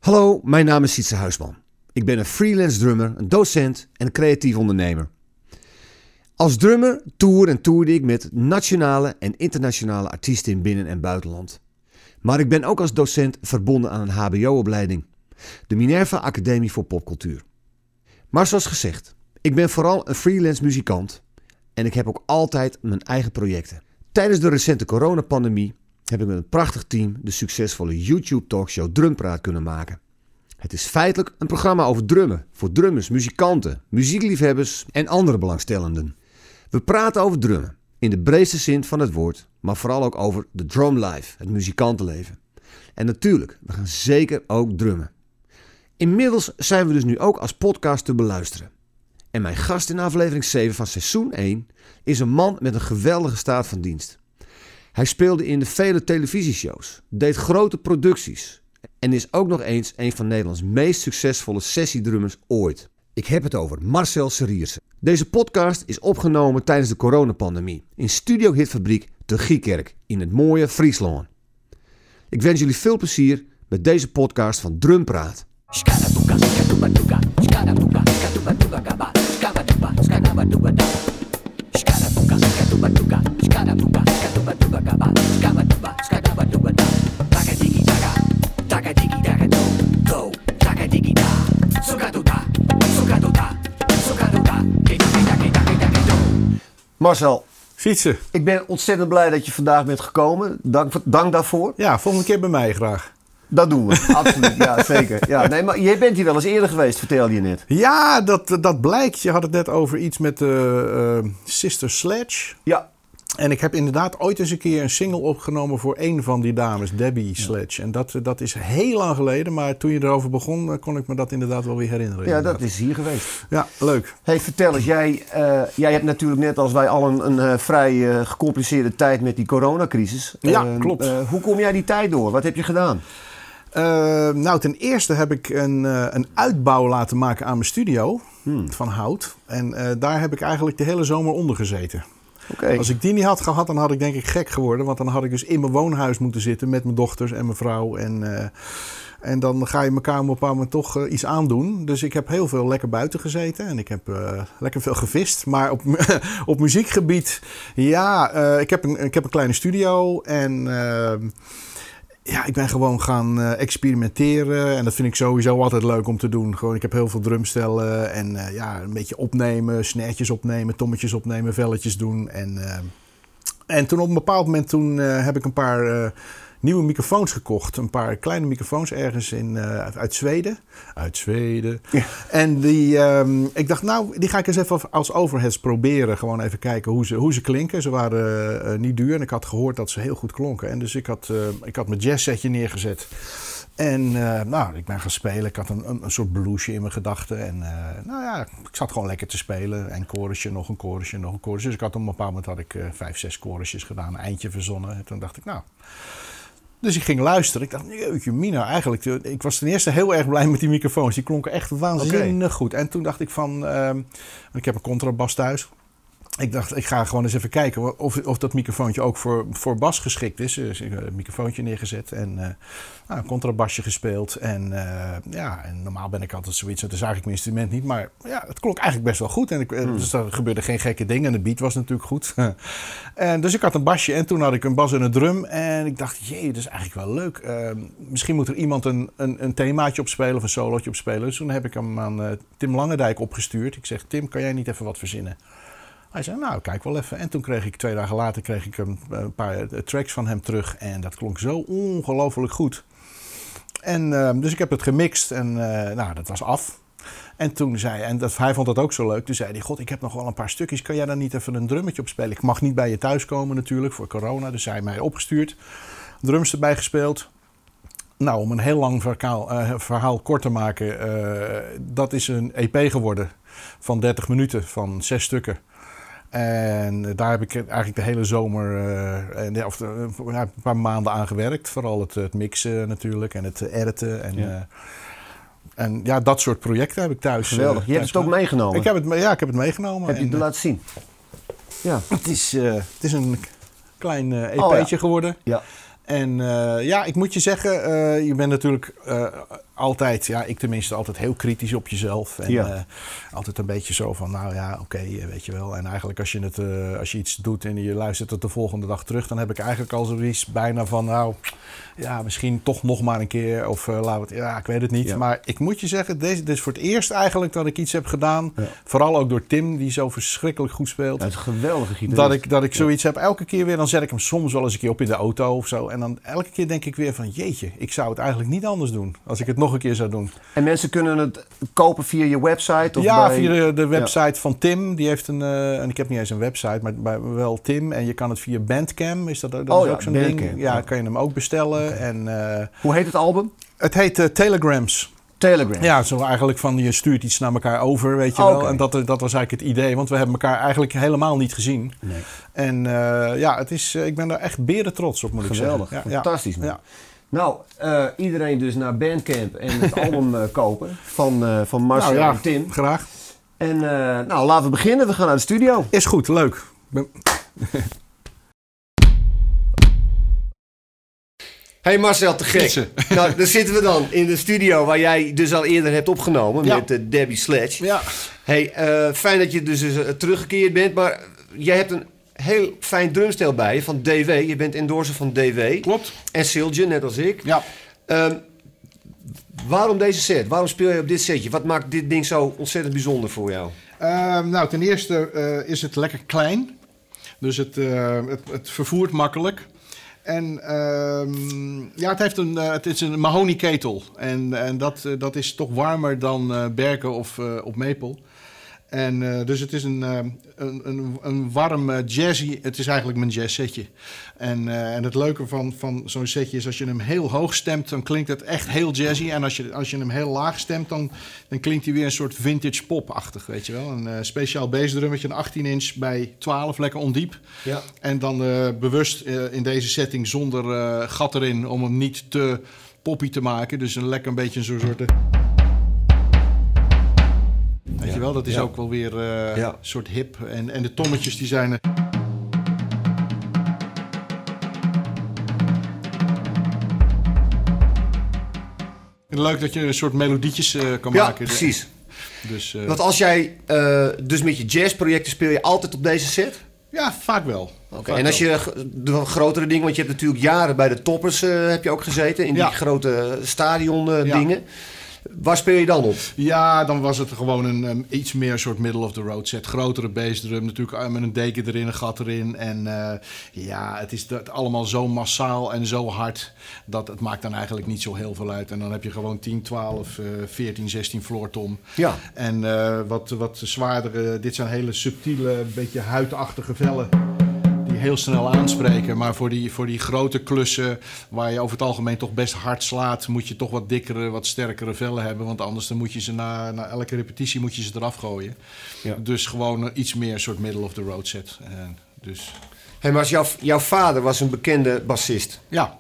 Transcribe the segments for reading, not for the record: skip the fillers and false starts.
Hallo, mijn naam is Sietse Huisman. Ik ben een freelance drummer, een docent en een creatief ondernemer. Als drummer toerde ik met nationale en internationale artiesten in binnen- en buitenland. Maar ik ben ook als docent verbonden aan een hbo-opleiding, de Minerva Academie voor Popcultuur. Maar zoals gezegd, ik ben vooral een freelance muzikant en ik heb ook altijd mijn eigen projecten. Tijdens de recente coronapandemie heb ik met een prachtig team de succesvolle YouTube-talkshow Drumpraat kunnen maken. Het is feitelijk een programma over drummen, voor drummers, muzikanten, muziekliefhebbers en andere belangstellenden. We praten over drummen, in de breedste zin van het woord, maar vooral ook over de drumlife, het muzikantenleven. En natuurlijk, we gaan zeker ook drummen. Inmiddels zijn we dus nu ook als podcast te beluisteren. En mijn gast in aflevering 7 van seizoen 1 is een man met een geweldige staat van dienst. Hij speelde in de vele televisieshows, deed grote producties en is ook nog eens een van Nederlands meest succesvolle sessiedrummers ooit. Ik heb het over Marcel Seriersen. Deze podcast is opgenomen tijdens de coronapandemie in Studio Hitfabriek te Giekerk in het mooie Friesland. Ik wens jullie veel plezier met deze podcast van Drumpraat. Marcel, Fietsen. ik ben ontzettend blij dat je vandaag bent gekomen. Dank daarvoor. Ja, volgende keer bij mij graag. Dat doen we, absoluut. Ja, zeker. Ja, nee, maar jij bent hier wel eens eerder geweest, vertelde je net. Ja, dat blijkt. Je had het net over iets met Sister Sledge. Ja. En ik heb inderdaad ooit eens een keer een single opgenomen voor een van die dames, Debbie Sledge. En dat is heel lang geleden, maar toen je erover begon, kon ik me dat inderdaad wel weer herinneren. Ja, dat is hier geweest. Ja, leuk. Hey, vertel eens, jij hebt natuurlijk net als wij al een vrij gecompliceerde tijd met die coronacrisis. Ja, klopt. Hoe kom jij die tijd door? Wat heb je gedaan? Nou, ten eerste heb ik een uitbouw laten maken aan mijn studio van hout. En daar heb ik eigenlijk de hele zomer onder gezeten. Okay. Als ik die niet had gehad, dan had ik denk ik gek geworden. Want dan had ik dus in mijn woonhuis moeten zitten met mijn dochters en mijn vrouw. En dan ga je elkaar op een bepaald moment toch iets aandoen. Dus ik heb heel veel lekker buiten gezeten. En ik heb lekker veel gevist. Maar op muziekgebied, ja, ik heb een kleine studio. En ja, ik ben gewoon gaan experimenteren. En dat vind ik sowieso altijd leuk om te doen. Gewoon, ik heb heel veel drumstellen. En ja, een beetje opnemen, snaretjes opnemen, tommetjes opnemen, velletjes doen. En toen op een bepaald moment heb ik een paar nieuwe microfoons gekocht. Een paar kleine microfoons ergens uit Zweden. Uit Zweden. Ja. En ik dacht, nou, die ga ik eens even als overheads proberen. Gewoon even kijken hoe ze klinken. Ze waren niet duur en ik had gehoord dat ze heel goed klonken. En dus ik had mijn jazzsetje neergezet. En nou, ik ben gaan spelen. Ik had een soort bluesje in mijn gedachten. En nou ja, ik zat gewoon lekker te spelen. Een chorusje, nog een chorusje, nog een chorusje. Dus ik had op een bepaald moment had ik 5, 6 chorusjes gedaan. Een eindje verzonnen. En toen dacht ik, nou... Dus ik ging luisteren. Ik dacht, jeetje mina, eigenlijk... Ik was ten eerste heel erg blij met die microfoons. Die klonken echt waanzinnig goed. En toen dacht ik van... ik heb een contrabas thuis. Ik dacht, ik ga gewoon eens even kijken of dat microfoontje ook voor bas geschikt is. Dus ik heb een microfoontje neergezet en een contrabasje gespeeld. En ja, en normaal ben ik altijd zoiets, dan zag ik mijn instrument niet. Maar ja, het klonk eigenlijk best wel goed. En dus er gebeurde geen gekke dingen en de beat was natuurlijk goed. En dus ik had een basje en toen had ik een bas en een drum. En ik dacht, jee, dat is eigenlijk wel leuk. Misschien moet er iemand een themaatje opspelen of een solootje opspelen. Dus toen heb ik hem aan Tim Langendijk opgestuurd. Ik zeg, Tim, kan jij niet even wat verzinnen? Hij zei, nou, kijk wel even. En toen kreeg ik 2 dagen later een paar tracks van hem terug. En dat klonk zo ongelooflijk goed. En dus ik heb het gemixt en nou, dat was af. En toen zei hij vond dat ook zo leuk. Toen zei hij, god, ik heb nog wel een paar stukjes. Kan jij daar niet even een drummetje op spelen? Ik mag niet bij je thuis komen natuurlijk, voor corona. Dus hij heeft mij opgestuurd. Drums erbij gespeeld. Nou, om een heel lang verhaal kort te maken. Dat is een EP geworden van 30 minuten, van 6 stukken. En daar heb ik eigenlijk de hele zomer een paar maanden aan gewerkt. Vooral het mixen natuurlijk en het editen. En ja, dat soort projecten heb ik thuis. Geweldig. Je hebt het ook meegenomen? Ik heb het meegenomen. Heb je het laten zien? Ja. Het is een klein EP'tje geworden. Ja. En ik moet je zeggen, je bent natuurlijk altijd, ik tenminste, altijd heel kritisch op jezelf. En altijd een beetje zo van, weet je wel. En eigenlijk als je iets doet en je luistert het de volgende dag terug, dan heb ik eigenlijk al zoiets bijna van, misschien toch nog maar een keer. Of ik weet het niet. Ja. Maar ik moet je zeggen, dit is voor het eerst eigenlijk dat ik iets heb gedaan. Ja. Vooral ook door Tim, die zo verschrikkelijk goed speelt. Het is een geweldige gitarist. Dat ik zoiets heb. Elke keer weer, dan zet ik hem soms wel eens een keer op in de auto of zo. En dan elke keer denk ik weer van, jeetje, ik zou het eigenlijk niet anders doen. Als ik het nog een keer zou doen. En mensen kunnen het kopen via je website? Of via de website van Tim. Die heeft en ik heb niet eens een website, maar wel Tim. En je kan het via Bandcamp. Is dat is ook zo'n Bandcamp. ding? Ja, kan je hem ook bestellen. Okay. En, hoe heet het album? Het heet Telegrams. Telegram. Ja, zo eigenlijk van je stuurt iets naar elkaar over, weet je wel. Okay. En dat was eigenlijk het idee, want we hebben elkaar eigenlijk helemaal niet gezien. Nee. En ik ben daar echt beren trots op, moet ik zeggen. Geweldig, fantastisch man. Ja. Nou, iedereen dus naar Bandcamp en het album kopen van Marcel en Tim. Graag. En laten we beginnen. We gaan naar de studio. Is goed, leuk. Hey Marcel, te gek. Nou, daar zitten we dan in de studio waar jij dus al eerder hebt opgenomen met Debbie Sledge. Ja. Hey, fijn dat je dus teruggekeerd bent, maar jij hebt een heel fijn drumstel bij je van DW. Je bent endorser van DW. Klopt. En Silje, net als ik. Ja. Waarom deze set? Waarom speel je op dit setje? Wat maakt dit ding zo ontzettend bijzonder voor jou? Ten eerste is het lekker klein. Dus het vervoert makkelijk. En het is een mahonieketel. En dat is toch warmer dan berken of op maple. En dus het is een warm jazzy. Het is eigenlijk mijn jazzsetje. En het leuke van zo'n setje is als je hem heel hoog stemt, dan klinkt het echt heel jazzy. En als je hem heel laag stemt, dan klinkt hij weer een soort vintage pop-achtig, weet je wel. Een speciaal bassdrummetje, een 18-inch bij 12, lekker ondiep. Ja. En dan bewust in deze setting zonder gat erin, om hem niet te poppy te maken. Dus een lekker een beetje zo'n soort... Weet je wel, dat is ook wel weer een soort hip. En de tommetjes die zijn... Leuk dat je een soort melodietjes kan maken. Ja, precies. Dus, want als jij dus met je jazzprojecten speel je altijd op deze set? Ja, vaak wel. Okay. En als je de grotere dingen, want je hebt natuurlijk jaren bij de Toppers heb je ook gezeten. In die grote stadion dingen. Waar speel je dan op? Ja, dan was het gewoon een iets meer soort middle-of-the-road set. Grotere bassdrum, natuurlijk met een deken erin, een gat erin. En het is allemaal zo massaal en zo hard dat het maakt dan eigenlijk niet zo heel veel uit. En dan heb je gewoon 10, 12, 14, 16 floortom. Ja. En wat zwaardere, dit zijn hele subtiele, beetje huidachtige vellen. Heel snel aanspreken, maar voor die grote klussen waar je over het algemeen toch best hard slaat, moet je toch wat dikkere, wat sterkere vellen hebben, want anders dan moet je ze na elke repetitie moet je ze eraf gooien. Ja. Dus gewoon iets meer een soort middle of the road set. Dus. Hey, maar jouw vader was een bekende bassist. Ja.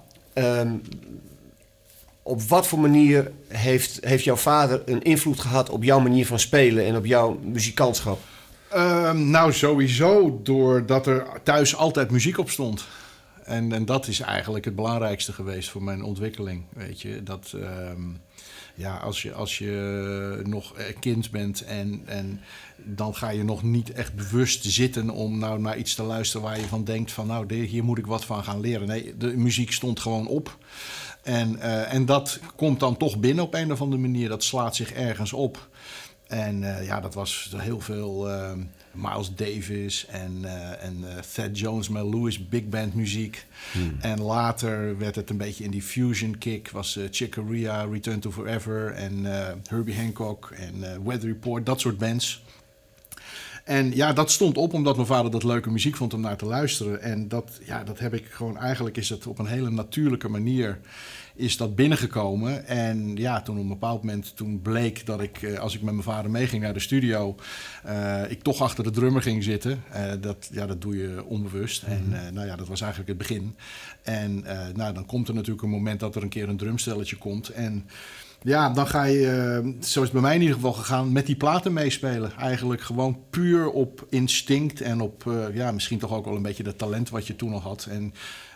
Op wat voor manier heeft jouw vader een invloed gehad op jouw manier van spelen en op jouw muzikantschap? Sowieso doordat er thuis altijd muziek op stond. En dat is eigenlijk het belangrijkste geweest voor mijn ontwikkeling. Weet je, dat als je nog kind bent en dan ga je nog niet echt bewust zitten om nou naar iets te luisteren waar je van denkt van hier moet ik wat van gaan leren. Nee, de muziek stond gewoon op. En dat komt dan toch binnen op een of andere manier. Dat slaat zich ergens op. En dat was heel veel Miles Davis en Thad Jones, Mel Lewis, big band muziek. En later werd het een beetje in die fusion kick. Was Chick Corea, Return to Forever en Herbie Hancock en Weather Report, dat soort bands. En dat stond op omdat mijn vader dat leuke muziek vond om naar te luisteren. En dat heb ik gewoon, eigenlijk is het op een hele natuurlijke manier is dat binnengekomen. En toen op een bepaald moment bleek dat ik, als ik met mijn vader meeging naar de studio, ik toch achter de drummer ging zitten. Dat doe je onbewust. En dat was eigenlijk het begin. En dan komt er natuurlijk een moment dat er een keer een drumstelletje komt. En dan ga je, zo is het bij mij in ieder geval gegaan, met die platen meespelen. Eigenlijk gewoon puur op instinct en op misschien toch ook wel een beetje dat talent wat je toen nog had. En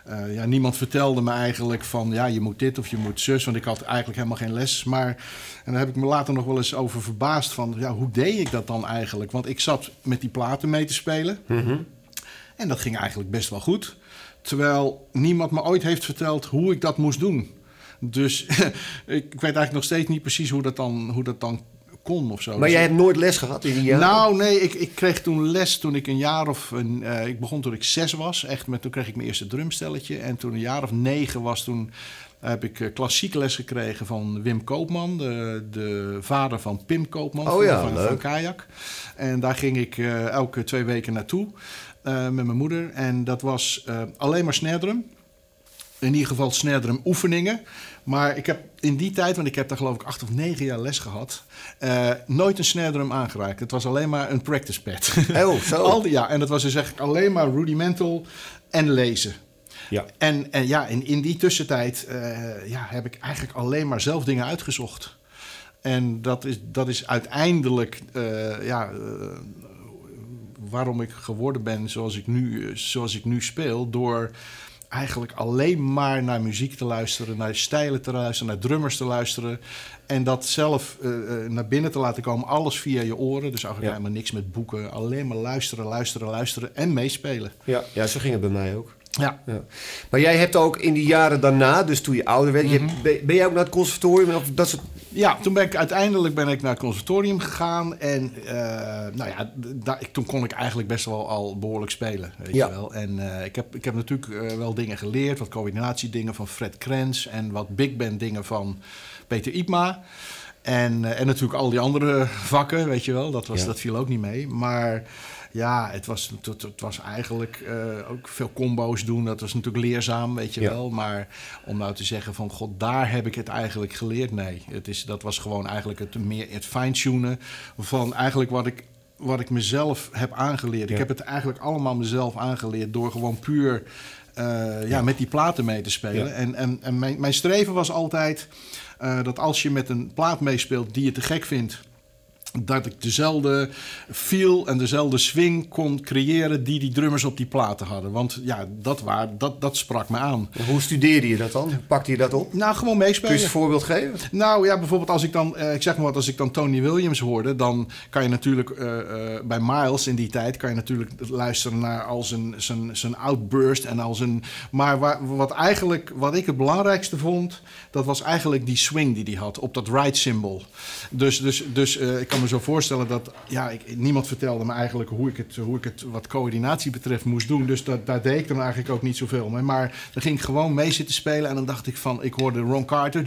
niemand vertelde me eigenlijk van... ja, je moet dit of je moet zus, want ik had eigenlijk helemaal geen les. Maar, en daar heb ik me later nog wel eens over verbaasd van... ja, hoe deed ik dat dan eigenlijk? Want ik zat met die platen mee te spelen. Mm-hmm. En dat ging eigenlijk best wel goed. Terwijl niemand me ooit heeft verteld hoe ik dat moest doen. Dus ik weet eigenlijk nog steeds niet precies hoe dat dan kon of zo. Maar jij hebt nooit les gehad in die jaren? Nou, nee, ik kreeg toen les toen ik een jaar of... ik begon toen ik 6 was. Toen kreeg ik mijn eerste drumstelletje. En toen een jaar of 9 was, toen heb ik klassieke les gekregen van Wim Koopman. De vader van Pim Koopman van Kajak. En daar ging ik elke 2 weken naartoe met mijn moeder. En dat was alleen maar snare drum. In ieder geval snare drum oefeningen. Maar ik heb in die tijd, want ik heb daar geloof ik 8 of 9 jaar les gehad... nooit een snare drum aangeraakt. Het was alleen maar een practice pad. Oh, zo. En dat was dus eigenlijk alleen maar rudimental en lezen. Ja. En in die tussentijd heb ik eigenlijk alleen maar zelf dingen uitgezocht. En dat is uiteindelijk... waarom ik geworden ben zoals ik nu speel... door eigenlijk alleen maar naar muziek te luisteren... naar stijlen te luisteren, naar drummers te luisteren... en dat zelf naar binnen te laten komen. Alles via je oren. Dus eigenlijk helemaal niks met boeken. Alleen maar luisteren en meespelen. Ja, zo ging het bij mij ook. Ja. Maar jij hebt ook in die jaren daarna, dus toen je ouder werd... Mm-hmm. Ben jij ook naar het conservatorium? Of dat soort... Ja, toen ben ik uiteindelijk naar het conservatorium gegaan. En toen kon ik eigenlijk best wel al behoorlijk spelen. Weet je wel. En ik heb natuurlijk wel dingen geleerd. Wat coördinatiedingen van Fred Krenz. En wat big band dingen van Peter Iepma. En natuurlijk al die andere vakken, weet je wel. Dat viel ook niet mee. Maar... ja, het was eigenlijk ook veel combo's doen. Dat was natuurlijk leerzaam, weet je wel. Maar om nou te zeggen van... god, daar heb ik het eigenlijk geleerd. Nee, dat was gewoon eigenlijk het fine-tunen... van eigenlijk wat ik mezelf heb aangeleerd. Ja. Ik heb het eigenlijk allemaal mezelf aangeleerd... door gewoon puur met die platen mee te spelen. Ja. En mijn streven was altijd... dat als je met een plaat meespeelt die je te gek vindt... dat ik dezelfde feel en dezelfde swing kon creëren... die drummers op die platen hadden. Want ja, dat sprak me aan. Hoe studeerde je dat dan? Hoe pakte je dat op? Nou, gewoon meespelen. Kun je een voorbeeld geven? Nou ja, bijvoorbeeld als ik dan... als ik dan Tony Williams hoorde... dan kan je natuurlijk bij Miles in die tijd... kan je natuurlijk luisteren naar al zijn outburst en al zijn... Maar wat ik het belangrijkste vond... dat was eigenlijk die swing die hij had op dat ride cymbal. Dus ik kan me zo voorstellen dat... ja, niemand vertelde me eigenlijk hoe ik het wat coördinatie betreft moest doen. Dus daar deed ik dan eigenlijk ook niet zoveel mee. Maar dan ging ik gewoon mee zitten spelen en dan dacht ik van... ik hoorde Ron Carter.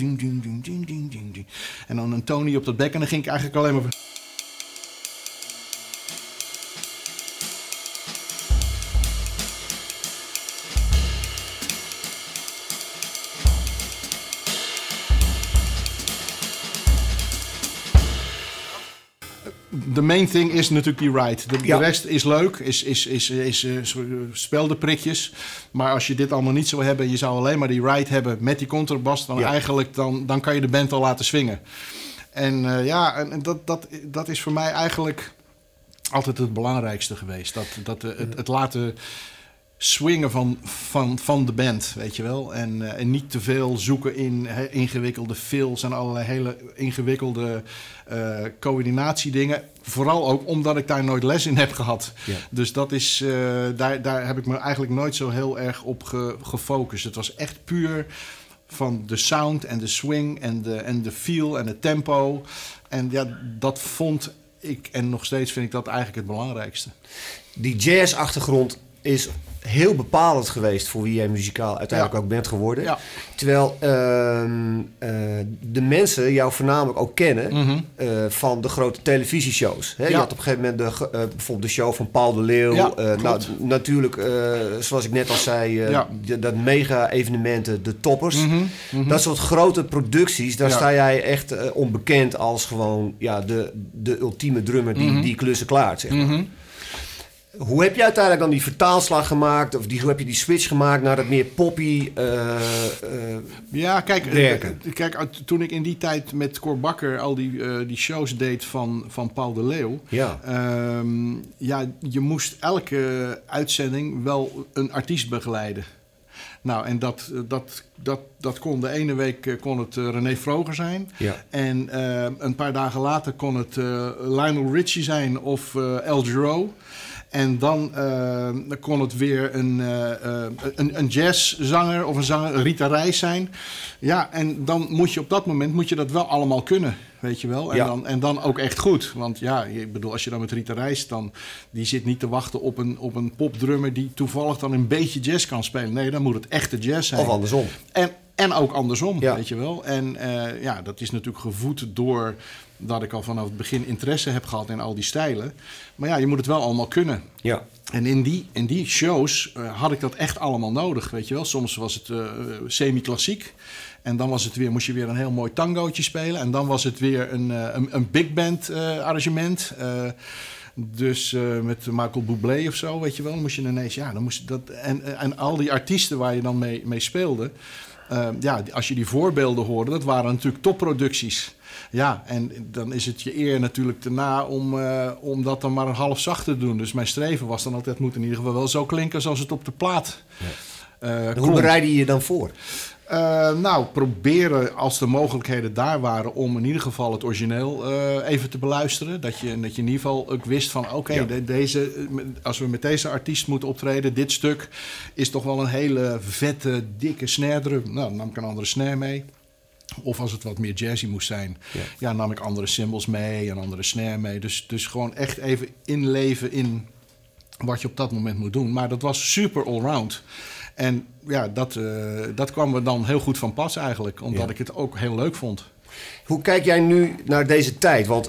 En dan een Tony op dat bek en dan ging ik eigenlijk alleen maar... De main thing is natuurlijk die ride. De rest is leuk, is speldenprikjes. Maar als je dit allemaal niet zou hebben... je zou alleen maar die ride hebben met die contrabas... dan kan je de band al laten swingen. En dat is voor mij eigenlijk altijd het belangrijkste geweest. Het laten swingen van de band, weet je wel. En niet te veel zoeken in ingewikkelde fills en allerlei hele ingewikkelde coördinatiedingen. Vooral ook omdat ik daar nooit les in heb gehad. Ja. Dus dat is, daar heb ik me eigenlijk nooit zo heel erg op gefocust. Het was echt puur van de sound en de swing en de feel en het tempo. En ja, dat vond ik, en nog steeds vind ik dat eigenlijk het belangrijkste. Die jazz-achtergrond is heel bepalend geweest voor wie jij muzikaal uiteindelijk ook bent geworden. Ja. Terwijl de mensen jou voornamelijk ook kennen van de grote televisieshows. Hè? Ja. Je had op een gegeven moment bijvoorbeeld de show van Paul de Leeuw. Ja, natuurlijk, zoals ik net al zei, dat mega-evenementen, de toppers. Dat soort grote producties, daar sta jij echt onbekend als gewoon de ultieme drummer die klussen klaart, zeg maar. Hoe heb je uiteindelijk dan die vertaalslag gemaakt? Of hoe heb je die switch gemaakt naar dat meer poppy werken? Kijk, toen ik in die tijd met Cor Bakker al die shows deed van Paul de Leeuw... je moest elke uitzending wel een artiest begeleiden. Nou, en dat kon de ene week kon het René Vroger zijn. Ja. En een paar dagen later kon het Lionel Richie zijn of El Giro. En dan kon het weer een jazzzanger of een zanger, Rita Reis zijn. Ja, en dan moet je op dat moment dat wel allemaal kunnen, weet je wel. En dan ook echt goed. Want ja, ik bedoel, als je dan met Rita Reis die zit niet te wachten op een popdrummer die toevallig dan een beetje jazz kan spelen. Nee, dan moet het echte jazz zijn. Of andersom. En ook andersom, weet je wel. En dat is natuurlijk gevoed door dat ik al vanaf het begin interesse heb gehad in al die stijlen. Maar ja, je moet het wel allemaal kunnen. Ja. En in die shows had ik dat echt allemaal nodig, weet je wel. Soms was het semi-klassiek. En dan moest je weer een heel mooi tangootje spelen. En dan was het weer een big band arrangement. Dus met Michael Bublé of zo, weet je wel. Dan moest je ineens, en al die artiesten waar je dan mee speelde. Als je die voorbeelden hoorde, dat waren natuurlijk topproducties. Ja, en dan is het je eer natuurlijk daarna om dat dan maar een half zacht te doen. Dus mijn streven was dan altijd, moet in ieder geval wel zo klinken zoals het op de plaat Hoe bereid je je dan voor? Proberen als de mogelijkheden daar waren om in ieder geval het origineel even te beluisteren. Dat je in ieder geval ook wist van als we met deze artiest moeten optreden, dit stuk is toch wel een hele vette, dikke snare drum. Nou, dan nam ik een andere snare mee. Of als het wat meer jazzy moest zijn, nam ik andere cymbals mee, een andere snare mee. Dus gewoon echt even inleven in wat je op dat moment moet doen. Maar dat was super allround. En ja, dat kwam er dan heel goed van pas eigenlijk. Omdat ik het ook heel leuk vond. Hoe kijk jij nu naar deze tijd? Want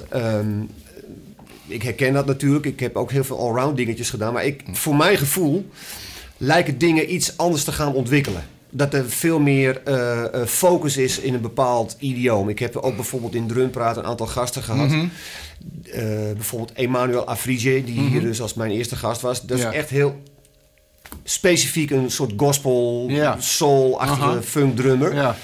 ik herken dat natuurlijk. Ik heb ook heel veel allround dingetjes gedaan. Maar voor mijn gevoel lijken dingen iets anders te gaan ontwikkelen. Dat er veel meer focus is in een bepaald idioom. Ik heb ook bijvoorbeeld in Drumpraat een aantal gasten gehad. Mm-hmm. Bijvoorbeeld Emmanuel Afrige, die hier dus als mijn eerste gast was. Dat is echt heel specifiek een soort gospel, soul-achtige funk drummer. Ja.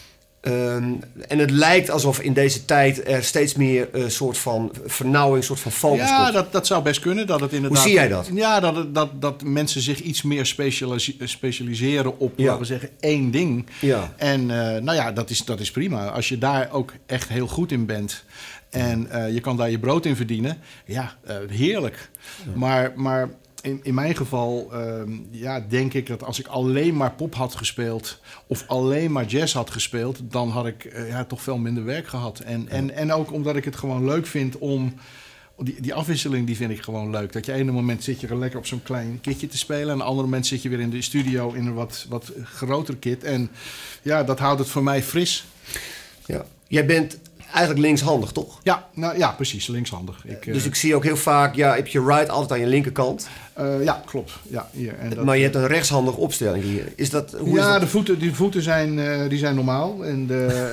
En het lijkt alsof in deze tijd er steeds meer een soort van vernauwing, een soort van focus komt. Ja, dat zou best kunnen. Dat het inderdaad, hoe zie jij dat? Ja, dat mensen zich iets meer specialiseren op, laten we zeggen, één ding. Ja. En dat is prima. Als je daar ook echt heel goed in bent en je kan daar je brood in verdienen, heerlijk. Ja. Maar in mijn geval denk ik dat als ik alleen maar pop had gespeeld of alleen maar jazz had gespeeld, dan had ik toch veel minder werk gehad. En ook omdat ik het gewoon leuk vind om die afwisseling, die vind ik gewoon leuk. Dat je ene moment zit je er lekker op zo'n klein kitje te spelen en een andere moment zit je weer in de studio in een wat groter kit. En dat houdt het voor mij fris. Ja. Jij bent eigenlijk linkshandig, toch? Ja, precies, linkshandig. Dus ik zie ook heel vaak, heb je right altijd aan je linkerkant. Ja, klopt. Ja, hier. En maar je hebt een rechtshandige opstelling hier. Is dat, hoe is dat? De voeten zijn normaal. En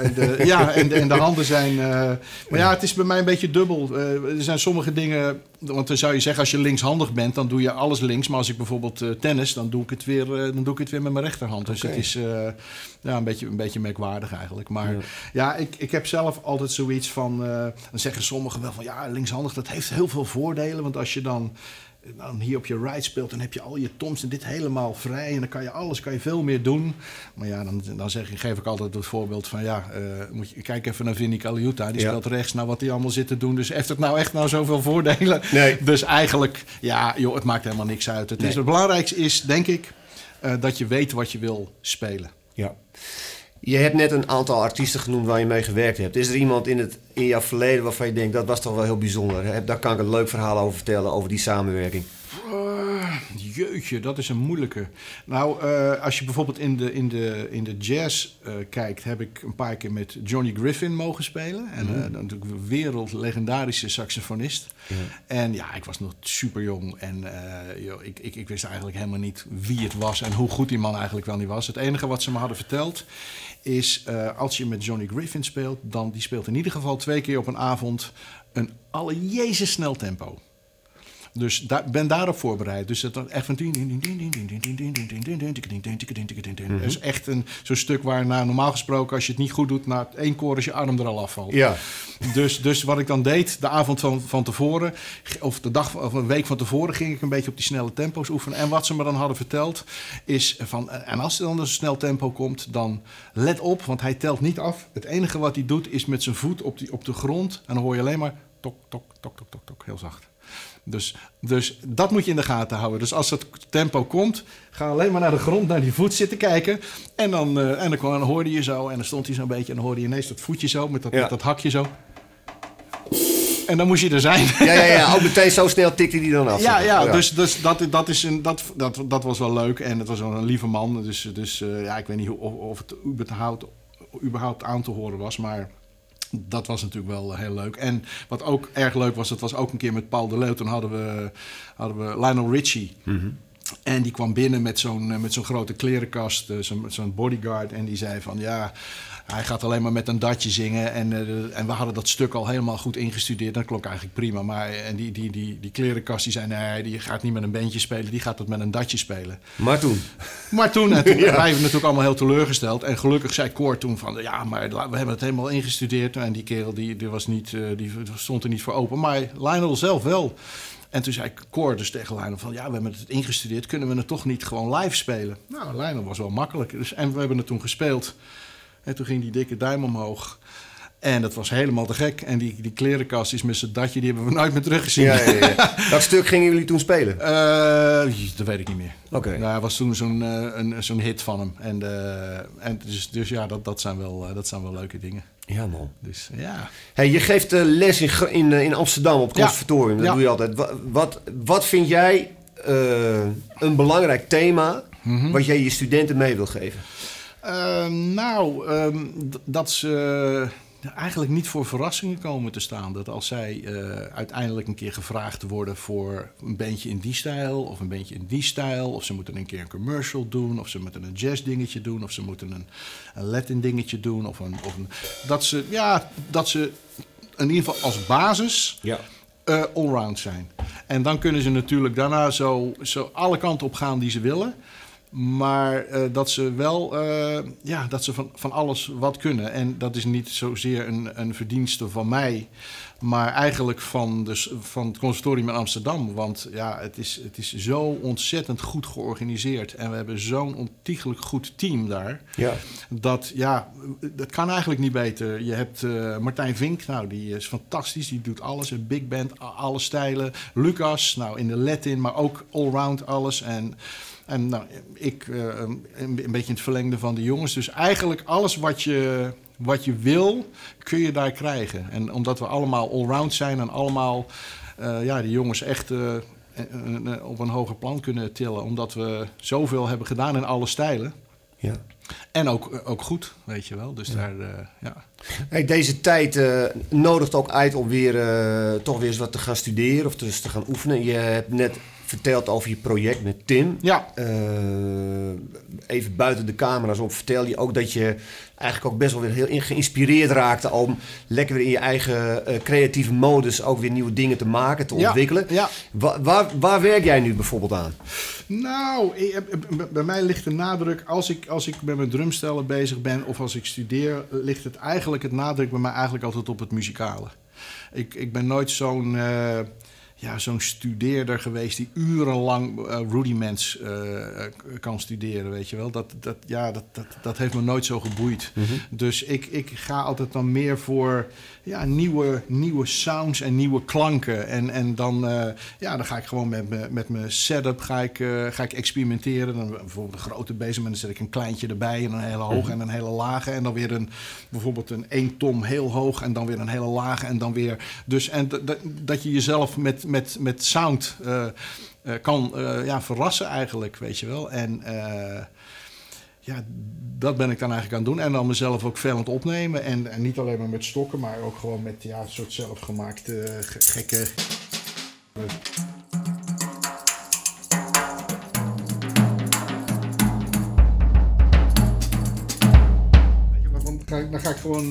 de handen zijn... maar het is bij mij een beetje dubbel. Er zijn sommige dingen... Want dan zou je zeggen, als je linkshandig bent, dan doe je alles links. Maar als ik bijvoorbeeld tennis, dan doe ik het weer met mijn rechterhand. Dus het is een beetje merkwaardig eigenlijk. Maar ik heb zelf altijd zoiets van... dan zeggen sommigen wel van, linkshandig, dat heeft heel veel voordelen. Want als je dan hier op je right speelt, dan heb je al je toms en dit helemaal vrij. En dan kan je veel meer doen. Maar dan geef ik altijd het voorbeeld van, kijk even naar Vinnie Colaiuta. Die speelt rechts, wat hij allemaal zit te doen. Dus heeft het nou echt zoveel voordelen? Nee. Dus eigenlijk, het maakt helemaal niks uit. Het belangrijkste is, denk ik, dat je weet wat je wil spelen. Ja. Je hebt net een aantal artiesten genoemd waar je mee gewerkt hebt. Is er iemand in jouw verleden waarvan je denkt, dat was toch wel heel bijzonder? Daar kan ik een leuk verhaal over vertellen, over die samenwerking. Jeetje, dat is een moeilijke. Nou, als je bijvoorbeeld in de jazz kijkt, heb ik een paar keer met Johnny Griffin mogen spelen. En natuurlijk een wereldlegendarische saxofonist. Ja. En ik was nog super jong. En ik wist eigenlijk helemaal niet wie het was en hoe goed die man eigenlijk wel niet was. Het enige wat ze me hadden verteld is, als je met Johnny Griffin speelt, die speelt in ieder geval 2 keer op een avond een allerjezus snel tempo. Dus ben daarop voorbereid. Dus dat echt van... Dat is echt zo'n stuk waar normaal gesproken... als je het niet goed doet, na 1 chorus je arm er al afvalt. Ja. Dus wat ik dan deed, de avond van tevoren... of de dag of een week van tevoren... ging ik een beetje op die snelle tempo's oefenen. En wat ze me dan hadden verteld is van... en als er dan een snel tempo komt, dan let op... want hij telt niet af. Het enige wat hij doet is met zijn voet op de grond... en dan hoor je alleen maar tok, tok, tok, tok, tok, tok, heel zacht. Dus dat moet je in de gaten houden. Dus als het tempo komt, ga alleen maar naar de grond, naar die voet zitten kijken. En dan hoorde je zo, en dan stond hij zo'n beetje... en dan hoorde je ineens dat voetje zo, met dat hakje zo... En dan moest je er zijn. Ja. Ook meteen zo snel tikte hij dan af. Dus dat was wel leuk. En het was wel een lieve man. Dus ik weet niet of het überhaupt aan te horen was. Maar dat was natuurlijk wel heel leuk. En wat ook erg leuk was, dat was ook een keer met Paul de Leeuw. Toen hadden we Lionel Richie. Mm-hmm. En die kwam binnen met zo'n grote klerenkast, zo'n bodyguard. En die zei van, ja, hij gaat alleen maar met een datje zingen. En we hadden dat stuk al helemaal goed ingestudeerd. Dat klonk eigenlijk prima. Maar die klerenkast die zei, nee, die gaat niet met een bandje spelen. Die gaat het met een datje spelen. Maar toen en toen wij waren natuurlijk allemaal heel teleurgesteld. En gelukkig zei Cor toen van, ja, maar we hebben het helemaal ingestudeerd. En die kerel die stond er niet voor open. Maar Lionel zelf wel. En toen zei Cor dus tegen Lionel van... ja, we hebben het ingestudeerd, kunnen we het toch niet gewoon live spelen? Nou, Lionel was wel makkelijk. En we hebben het toen gespeeld. En toen ging die dikke duim omhoog. En dat was helemaal te gek. En die klerenkast is met zijn datje, die hebben we nooit meer teruggezien. Ja. Dat stuk gingen jullie toen spelen? Dat weet ik niet meer. Oké. Nou, hij was toen zo'n hit van hem. En dus ja, dat zijn wel leuke dingen. Ja, man. Dus ja. Hey, je geeft les in Amsterdam op het conservatorium. Dat doe je altijd. Wat vind jij een belangrijk thema wat jij je studenten mee wil geven? Dat ze eigenlijk niet voor verrassingen komen te staan. Dat als zij uiteindelijk een keer gevraagd worden voor een bandje in die stijl of een bandje in die stijl, of ze moeten een keer een commercial doen, of ze moeten een jazz dingetje doen, of ze moeten een Latin dingetje doen, dat ze in ieder geval als basis allround zijn. En dan kunnen ze natuurlijk daarna zo alle kanten op gaan die ze willen. Maar dat ze wel dat ze van alles wat kunnen. En dat is niet zozeer een verdienste van mij, maar eigenlijk van het conservatorium in Amsterdam. Want ja, het is zo ontzettend goed georganiseerd. En we hebben zo'n ontiegelijk goed team daar. Ja. Dat kan eigenlijk niet beter. Je hebt Martijn Vink, nou, die is fantastisch. Die doet alles. Een big band, alle stijlen. Lucas, nou, in de Latin, maar ook allround alles. En nou, ik een beetje in het verlengde van de jongens. Dus eigenlijk alles wat je wil, kun je daar krijgen. En omdat we allemaal allround zijn en allemaal die jongens echt op een hoger plan kunnen tillen. Omdat we zoveel hebben gedaan in alle stijlen. Ja. En ook goed, weet je wel. Dus daar, Hey, deze tijd nodigt ook uit om toch weer eens wat te gaan studeren of dus te gaan oefenen. Je hebt net verteld over je project met Tim. Ja. Even buiten de camera's om vertel je ook dat je eigenlijk ook best wel weer heel geïnspireerd raakte om lekker weer in je eigen creatieve modus ook weer nieuwe dingen te maken, te ontwikkelen. Ja. Waar werk jij nu bijvoorbeeld aan? Nou, bij mij ligt de nadruk, als ik met mijn drumstellen bezig ben of als ik studeer, ligt het nadruk bij mij eigenlijk altijd op het muzikale. Ik ben nooit zo'n studeerder geweest die urenlang rudiments kan studeren, weet je wel. Dat heeft me nooit zo geboeid. Mm-hmm. Dus ik ga altijd dan meer voor nieuwe sounds en nieuwe klanken. En dan ga ik gewoon met mijn setup ga ik experimenteren. Dan bijvoorbeeld een grote bezem en dan zet ik een kleintje erbij en een hele hoge en een hele lage. En dan weer bijvoorbeeld een 1 tom heel hoog en dan weer een hele lage en dan weer. Dus en dat je jezelf met sound kan verrassen eigenlijk, weet je wel. En dat ben ik dan eigenlijk aan het doen. En dan mezelf ook veel aan het opnemen. En niet alleen maar met stokken, maar ook gewoon met een soort zelfgemaakte gekke. Dan ga ik gewoon,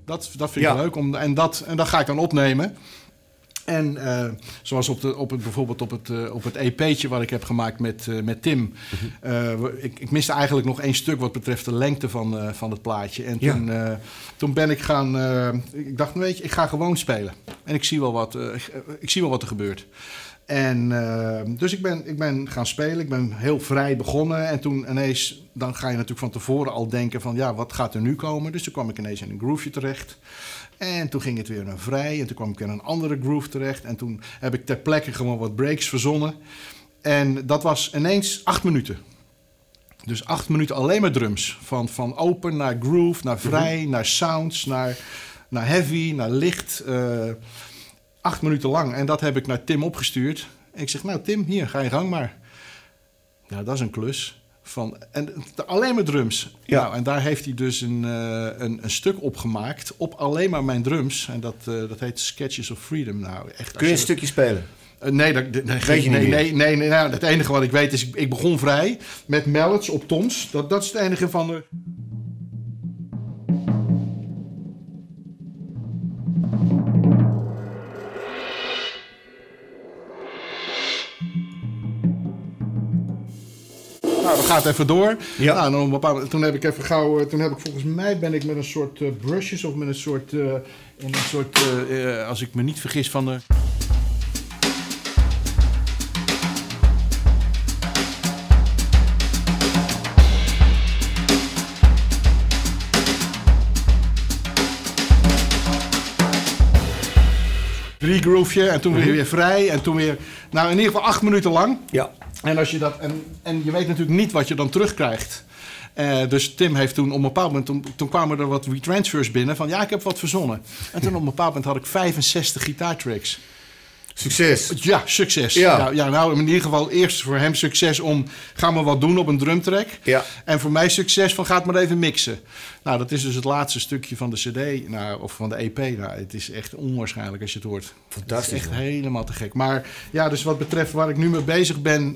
Dat vind ik leuk. En dat ga ik dan opnemen. En zoals bijvoorbeeld op het EP'tje wat ik heb gemaakt met Tim. Ik miste eigenlijk nog 1 stuk wat betreft de lengte van het plaatje. En toen ben ik ik dacht, weet je, ik ga gewoon spelen. En ik zie wel wat er gebeurt. En dus ik ben gaan spelen. Ik ben heel vrij begonnen. En toen ineens, dan ga je natuurlijk van tevoren al denken van, ja, wat gaat er nu komen? Dus toen kwam ik ineens in een grooveje terecht. En toen ging het weer naar vrij. En toen kwam ik in een andere groove terecht. En toen heb ik ter plekke gewoon wat breaks verzonnen. En dat was ineens 8 minuten. Dus 8 minuten alleen maar drums. Van open naar groove, naar vrij, naar sounds, naar heavy, naar licht. 8 minuten lang. En dat heb ik naar Tim opgestuurd. En ik zeg, nou Tim, hier, ga je gang maar. Nou, dat is een klus. Alleen maar drums. Ja. Nou, en daar heeft hij dus een stuk op gemaakt. Op alleen maar mijn drums. En dat heet Sketches of Freedom. Nou, echt, kun je een stukje spelen? Nee, nou, het enige wat ik weet is, ik begon vrij met mallets op toms. Dat is het enige van de... Nou, dan gaat het even door. Ja. Nou, toen heb ik volgens mij ben ik met een soort brushes of met een soort, als ik me niet vergis, van de... Regroove en toen weer vrij en toen weer... Nou, in ieder geval 8 minuten lang. Ja. En als je dat en je weet natuurlijk niet wat je dan terugkrijgt. Dus Tim heeft toen op een bepaald moment... Toen kwamen er wat retransfers binnen van... Ja, ik heb wat verzonnen. En toen op een bepaald moment had ik 65 gitaartracks. Succes. Ja, succes. Ja, nou, in ieder geval eerst voor hem succes om... Ga maar wat doen op een drumtrack. Ja. En voor mij succes van... Ga het maar even mixen. Nou, dat is dus het laatste stukje van de CD. Nou, of van de EP. Nou, het is echt onwaarschijnlijk als je het hoort. Fantastisch. Het is echt helemaal te gek. Maar ja, dus wat betreft waar ik nu mee bezig ben...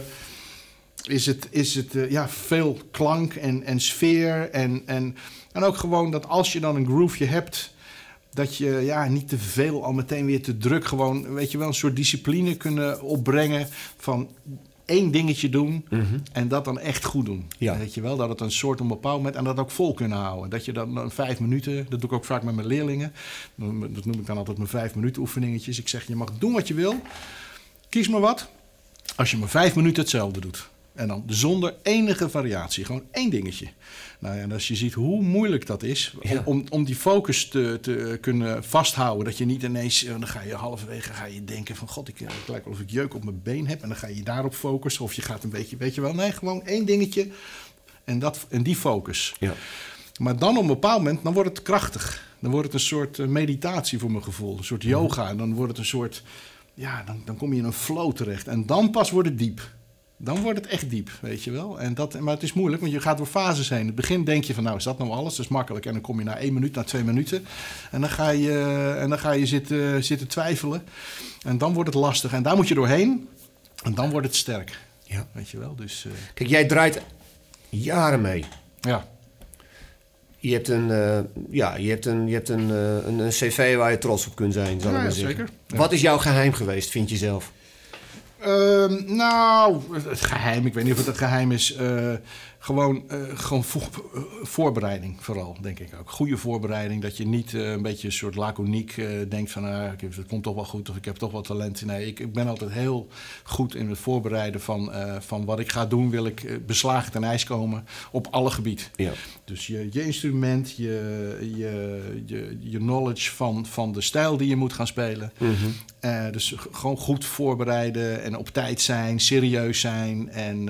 is het veel klank en sfeer. En ook gewoon dat als je dan een grooveje hebt... Dat je niet te veel al meteen weer te druk gewoon... weet je wel, een soort discipline kunnen opbrengen... van 1 dingetje doen en dat dan echt goed doen. Ja. Weet je wel, dat het een soort op een bepaald moment... en dat ook vol kunnen houden. Dat je dan 5 minuten... dat doe ik ook vaak met mijn leerlingen. Dat noem ik dan altijd mijn 5 minuten oefeningetjes. Ik zeg, je mag doen wat je wil. Kies maar wat. Als je maar 5 minuten hetzelfde doet. En dan zonder enige variatie. Gewoon 1 dingetje. Nou ja, en als je ziet hoe moeilijk dat is... Ja. Om die focus te kunnen vasthouden. Dat je niet ineens... Dan ga je halverwege denken van... God, het lijkt wel of ik jeuk op mijn been heb. En dan ga je daarop focussen. Of je gaat een beetje... Weet je wel, nee, gewoon 1 dingetje. En die focus. Ja. Maar dan op een bepaald moment... Dan wordt het krachtig. Dan wordt het een soort meditatie voor mijn gevoel. Een soort yoga. En dan wordt het een soort... Ja, dan kom je in een flow terecht. En dan pas wordt het diep. Dan wordt het echt diep, weet je wel. Maar het is moeilijk, want je gaat door fases heen. In het begin denk je van, nou, is dat nou alles? Dat is makkelijk. En dan kom je na 1 minuut, na 2 minuten. En dan ga je zitten twijfelen. En dan wordt het lastig. En daar moet je doorheen. En dan wordt het sterk. Ja. Weet je wel, dus... Kijk, jij draait jaren mee. Ja. Je hebt een cv waar je trots op kunt zijn, zal ik maar zeggen. Zeker. Ja. Wat is jouw geheim geweest, vind je zelf? Nou, het geheim, ik weet niet of het het geheim is. Gewoon voorbereiding vooral, denk ik ook. Goede voorbereiding, dat je niet een beetje een soort laconiek denkt van... het komt toch wel goed of ik heb toch wel talent. Nee, ik ben altijd heel goed in het voorbereiden van wat ik ga doen. Wil ik beslagen ten ijs komen op alle gebieden. Ja. Dus je instrument, je knowledge van de stijl die je moet gaan spelen. Mm-hmm. Dus gewoon goed voorbereiden en op tijd zijn, serieus zijn en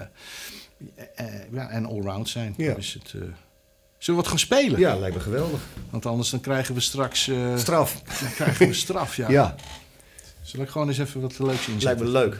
allround zijn. Ja. Dus zullen we wat gaan spelen? Ja, lijkt me geweldig. Want anders dan krijgen we straks... straf. Dan krijgen we straf, ja. Ja. Zal ik gewoon eens even wat leuks inzetten? Lijkt me leuk.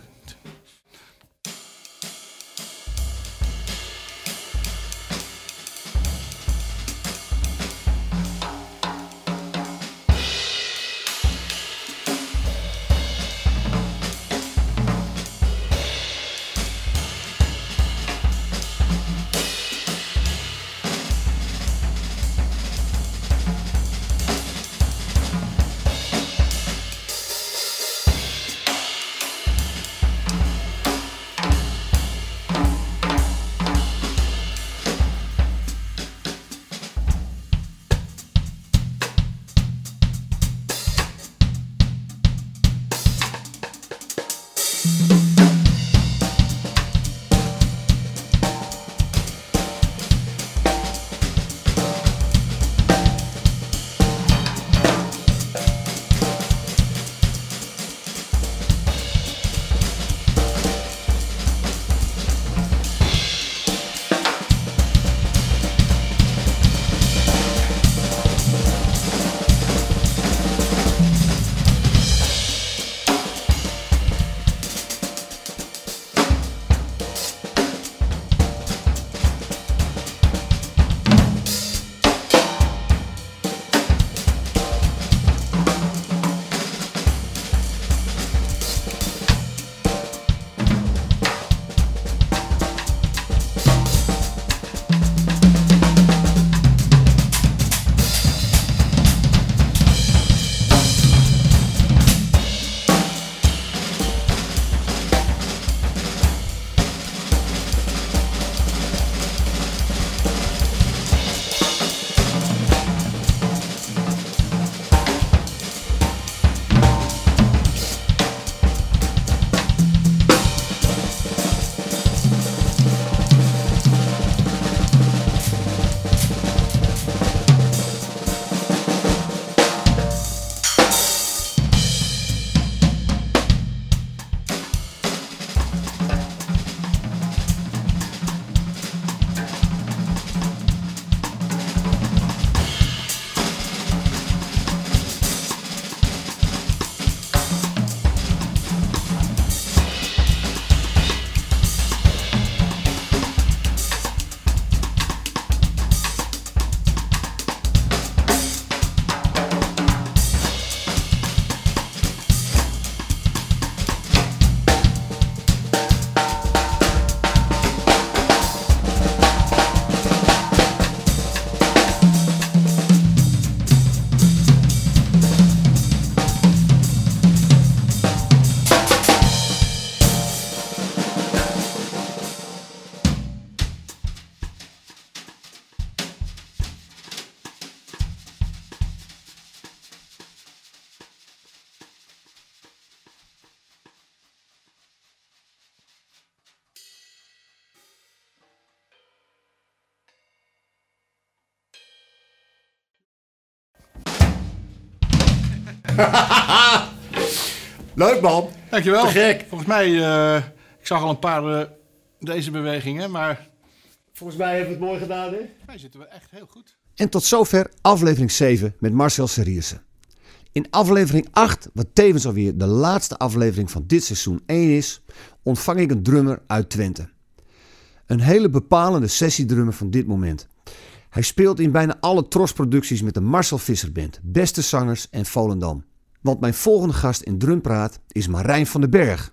Leuk man. Dankjewel. Te gek. Volgens mij, ik zag al een paar deze bewegingen, maar... Volgens mij hebben we het mooi gedaan, hè? Wij zitten we echt heel goed. En tot zover aflevering 7 met Marcel Seriersen. In aflevering 8, wat tevens alweer de laatste aflevering van dit seizoen 1 is, ontvang ik een drummer uit Twente. Een hele bepalende sessiedrummer van dit moment. Hij speelt in bijna alle Tros-producties met de Marcel Visser Band, Beste Zangers en Volendam. Want mijn volgende gast in Drumpraat is Marijn van den Berg.